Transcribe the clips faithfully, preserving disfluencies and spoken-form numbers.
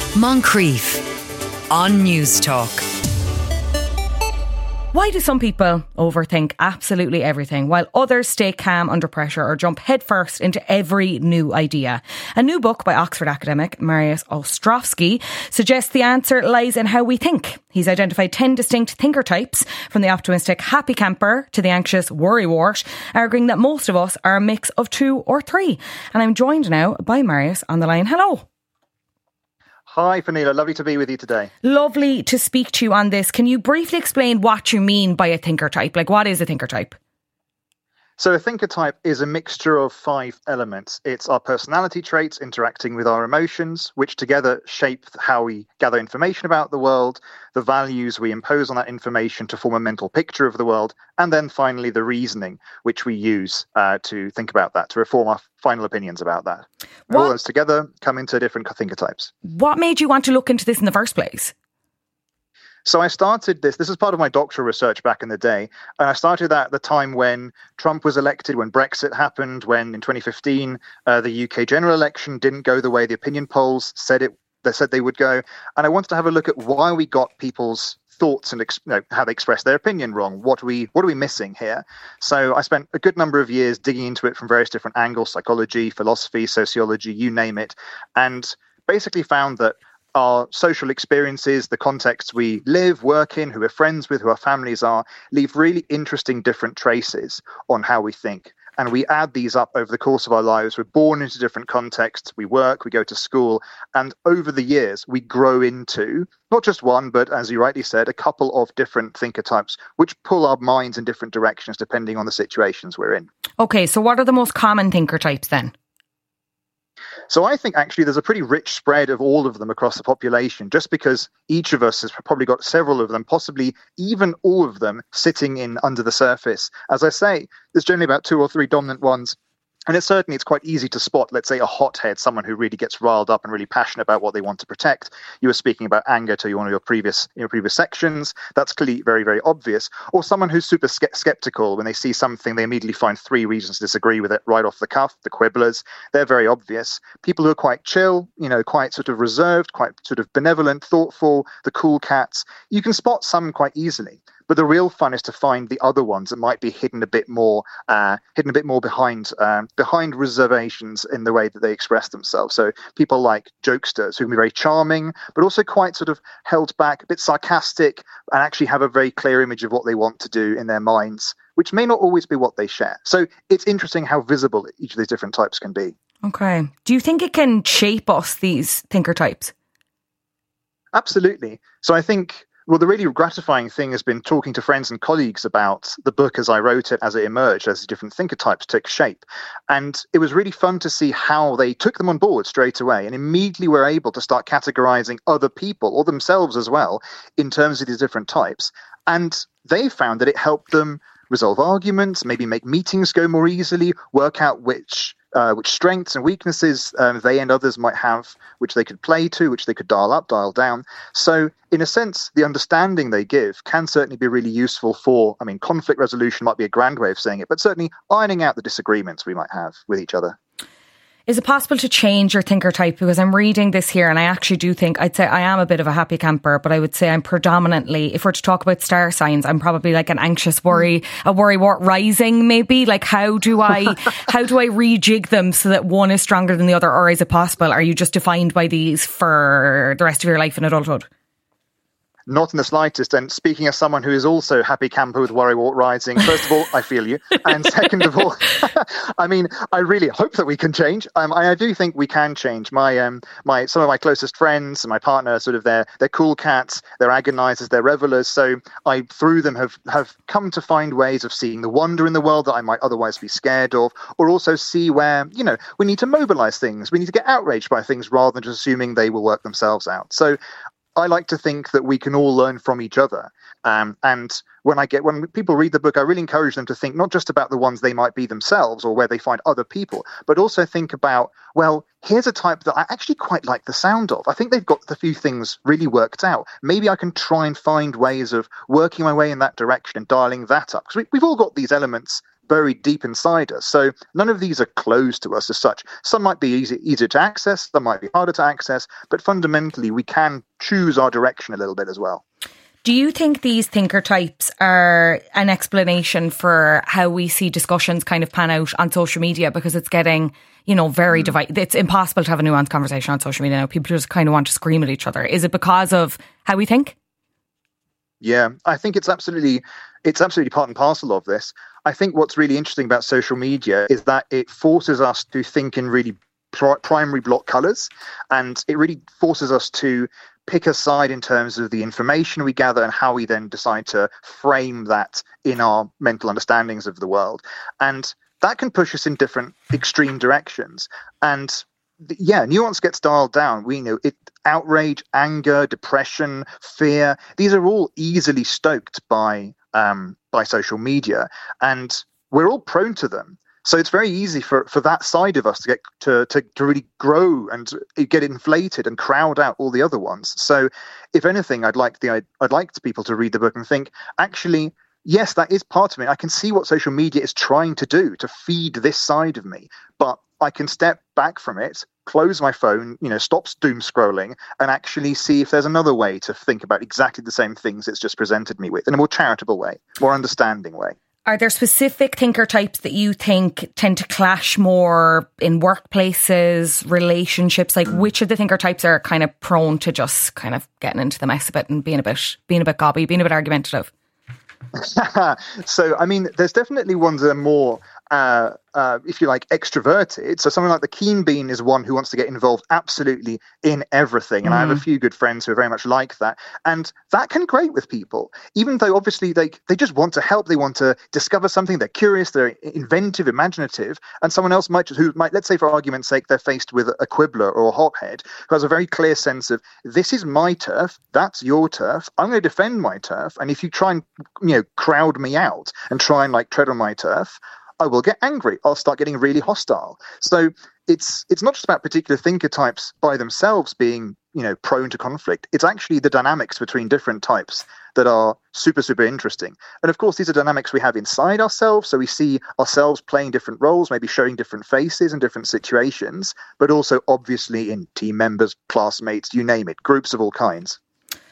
Moncrief on News Talk. Why do some people overthink absolutely everything while others stay calm under pressure or jump headfirst into every new idea? A new book by Oxford academic Marius Ostrowski suggests the answer lies in how we think. He's identified ten distinct thinker types, from the optimistic happy camper to the anxious worrywart, arguing that most of us are a mix of two or three. And I'm joined now by Marius on the line. Hello. Hi, Fionnuala. Lovely to be with you today. Lovely to speak to you on this. Can you briefly explain what you mean by a thinker type? Like, what is a thinker type? So a thinker type is a mixture of five elements. It's our personality traits interacting with our emotions, which together shape how we gather information about the world, the values we impose on that information to form a mental picture of the world, and then finally the reasoning, which we use uh, to think about that, to reform our final opinions about that. All those together come into different thinker types. What made you want to look into this in the first place? So I started this, this is part of my doctoral research back in the day, and I started that at the time when Trump was elected, when Brexit happened, when in twenty fifteen uh, the U K general election didn't go the way the opinion polls said it, they said they would go, and I wanted to have a look at why we got people's thoughts and ex- you know, how they express their opinion wrong. What are we what are we missing here? So I spent a good number of years digging into it from various different angles, psychology, philosophy, sociology, you name it, and basically found that our social experiences, the contexts we live, work in, who we're friends with, who our families are, leave really interesting different traces on how we think. And we add these up over the course of our lives. We're born into different contexts. We work, we go to school. And over the years, we grow into not just one, but as you rightly said, a couple of different thinker types, which pull our minds in different directions depending on the situations we're in. Okay, so what are the most common thinker types then? So I think actually there's a pretty rich spread of all of them across the population, just because each of us has probably got several of them, possibly even all of them sitting in under the surface. As I say, there's generally about two or three dominant ones. And it's certainly, it's quite easy to spot, let's say, a hothead, someone who really gets riled up and really passionate about what they want to protect. You were speaking about anger to one of your previous your previous sections. That's clearly very, very obvious. Or someone who's super ske- skeptical. When they see something, they immediately find three reasons to disagree with it right off the cuff, the quibblers. They're very obvious. People who are quite chill, you know, quite sort of reserved, quite sort of benevolent, thoughtful, the cool cats. You can spot some quite easily. But the real fun is to find the other ones that might be hidden a bit more, uh, hidden a bit more behind um, behind reservations in the way that they express themselves. So people like jokesters who can be very charming, but also quite sort of held back, a bit sarcastic, and actually have a very clear image of what they want to do in their minds, which may not always be what they share. So it's interesting how visible each of these different types can be. Okay. Do you think it can shape us, these thinker types? Absolutely. So I think... Well, the really gratifying thing has been talking to friends and colleagues about the book as I wrote it, as it emerged, as the different thinker types took shape. And it was really fun to see how they took them on board straight away and immediately were able to start categorizing other people, or themselves as well, in terms of these different types. And they found that it helped them resolve arguments, maybe make meetings go more easily, work out which... Uh, which strengths and weaknesses um, they and others might have, which they could play to, which they could dial up, dial down. So in a sense, the understanding they give can certainly be really useful for, I mean, conflict resolution might be a grand way of saying it, but certainly ironing out the disagreements we might have with each other. Is it possible to change your thinker type? Because I'm reading this here and I actually do think, I'd say I am a bit of a happy camper, but I would say I'm predominantly, if we're to talk about star signs, I'm probably like an anxious worry, a worrywart rising maybe. Like how do I, how do I rejig them so that one is stronger than the other? Or is it possible? Are you just defined by these for the rest of your life in adulthood? Not in the slightest. And speaking as someone who is also happy camper with worrywart rising, first of all, I feel you. And second of all, I mean, I really hope that we can change. Um, I, I do think we can change. My, um, my, some of my closest friends and my partner, sort of, they're, they're cool cats, they're agonizers, they're revelers. So I, through them, have, have come to find ways of seeing the wonder in the world that I might otherwise be scared of, or also see where, you know, we need to mobilize things. We need to get outraged by things rather than just assuming they will work themselves out. So I like to think that we can all learn from each other. Um, and when I get when people read the book, I really encourage them to think not just about the ones they might be themselves or where they find other people, but also think about, well, here's a type that I actually quite like the sound of. I think they've got the few things really worked out. Maybe I can try and find ways of working my way in that direction and dialing that up. Because we, we've all got these elements buried deep inside us. So none of these are closed to us as such. Some might be easy, easier to access, some might be harder to access, but fundamentally we can choose our direction a little bit as well. Do you think these thinker types are an explanation for how we see discussions kind of pan out on social media? Because it's getting, you know, very mm. divided. It's impossible to have a nuanced conversation on social media now. People just kind of want to scream at each other. Is it because of how we think? Yeah, I think it's absolutely, it's absolutely part and parcel of this. I think what's really interesting about social media is that it forces us to think in really pr- primary block colours, and it really forces us to pick a side in terms of the information we gather and how we then decide to frame that in our mental understandings of the world. And that can push us in different extreme directions. And yeah, nuance gets dialed down. We know it. Outrage, anger, depression, fear, these are all easily stoked by um, by social media, and we're all prone to them. So it's very easy for, for that side of us to get to, to, to really grow and get inflated and crowd out all the other ones. So if anything, I'd like the I'd like people to read the book and think, actually, yes, that is part of me. I can see what social media is trying to do to feed this side of me, but I can step back from it, close my phone, you know, stop doom scrolling, and actually see if there's another way to think about exactly the same things it's just presented me with in a more charitable way, more understanding way. Are there specific thinker types that you think tend to clash more in workplaces, relationships? Like, which of the thinker types are kind of prone to just kind of getting into the mess a bit and being a bit, being a bit gobby, being a bit argumentative? So, I mean, there's definitely ones that are more, uh, uh, if you like, extroverted. So someone like the Keen Bean is one who wants to get involved absolutely in everything. And mm. I have a few good friends who are very much like that. And that can grate with people, even though obviously they, they just want to help. They want to discover something. They're curious. They're inventive, imaginative. And someone else might just, who might, let's say for argument's sake, they're faced with a quibbler or a hothead who has a very clear sense of, this is my turf. That's your turf. I'm going to defend my turf. And if you try and, you know, crowd me out and try and like tread on my turf, I will get angry. I'll start getting really hostile. So it's it's not just about particular thinker types by themselves being, you know, prone to conflict. It's actually the dynamics between different types that are super, super interesting. And of course, these are dynamics we have inside ourselves. So we see ourselves playing different roles, maybe showing different faces in different situations, but also obviously in team members, classmates, you name it, groups of all kinds.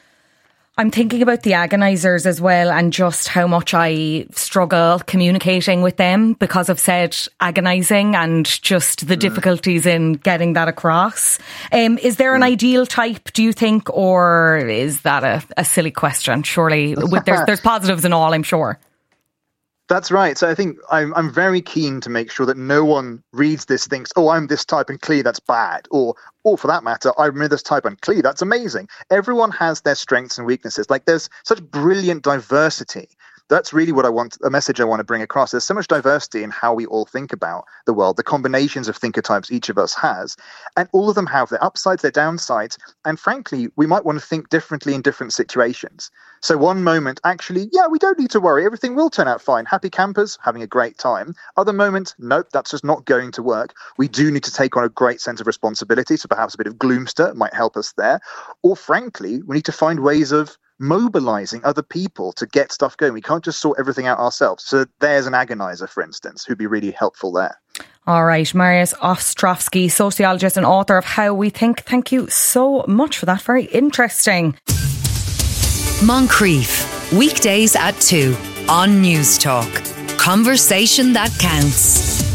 I'm thinking about the agonisers as well, and just how much I struggle communicating with them because of said agonising and just the mm. difficulties in getting that across. Um, is there an mm. ideal type, do you think, or is that a, a silly question? Surely there's, there's positives and all, I'm sure. That's right. So I think I'm, I'm very keen to make sure that no one reads this, thinks, oh, I'm this type and clearly that's bad. Or, or for that matter, I'm this type and clearly that's amazing. Everyone has their strengths and weaknesses. Like there's such brilliant diversity. That's really what I want, a message I want to bring across. There's so much diversity in how we all think about the world, the combinations of thinker types each of us has, and all of them have their upsides, their downsides, and frankly, we might want to think differently in different situations. So one moment, actually, yeah, we don't need to worry, everything will turn out fine. Happy campers, having a great time. Other moment, nope, that's just not going to work. We do need to take on a great sense of responsibility, so perhaps a bit of gloomster might help us there. Or frankly, we need to find ways of mobilizing other people to get stuff going. We can't just sort everything out ourselves. So there's an agonizer, for instance, who'd be really helpful there. All right, Marius Ostrovsky, sociologist and author of How We Think. Thank you so much for that. Very interesting. Moncrief, weekdays at two on News Talk. Conversation that counts.